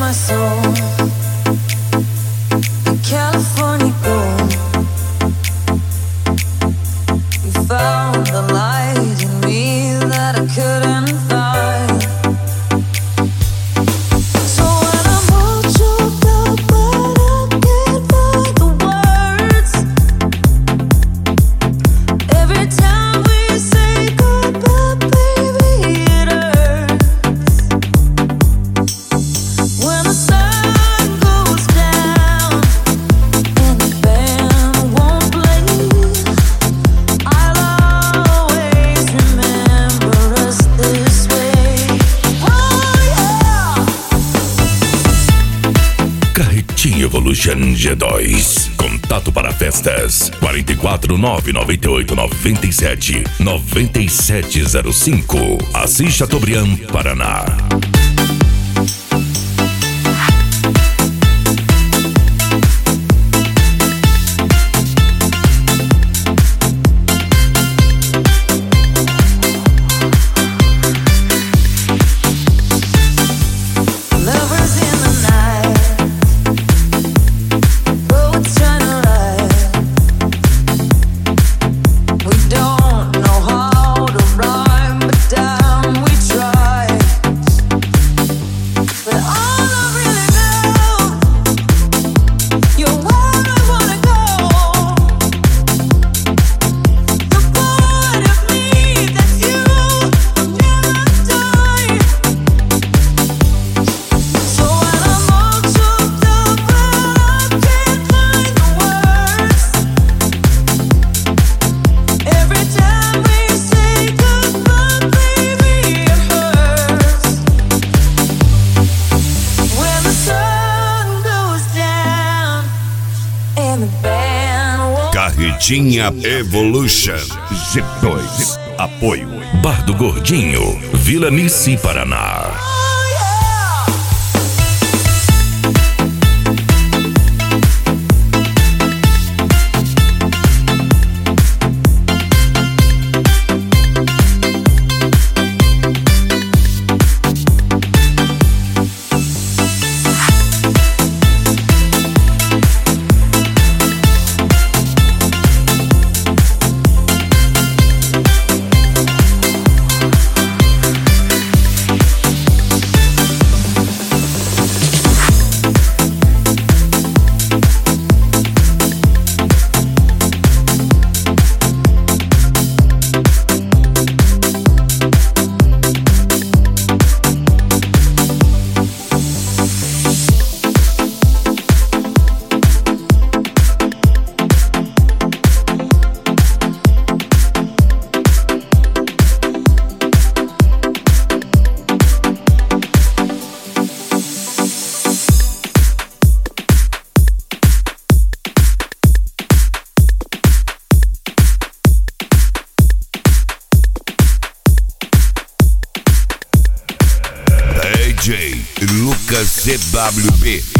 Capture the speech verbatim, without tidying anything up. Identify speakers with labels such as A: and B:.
A: my soul. The California gold. You found the light in me that I couldn't find. So when I'm all choked up but I can't find the words, every time we say goodbye, baby, it hurts. When the sun goes down and the band won't play, I'll always remember us this way. Oh yeah!
B: Carretinha Evolution G dois. Contato para festas quatro quatro nove nove oito nove sete nove sete zero cinco. Assis Chateaubriand, Paraná.
A: Lovers in the night, roads turn right. We don't know how to rhyme, but damn, we try. But all I really know, you're where I wanna go. The part of me that's you will never die. So when I'm all choked up but I can't find the words, every time we say goodbye, baby, it hurts. When the sun goes down and the band won't.
C: Carretinha Evolution G dois. Apoio
B: Bar do Gordinho, Vila Nissi, Paraná.
A: Oh yeah!
C: D J Lucas C W B.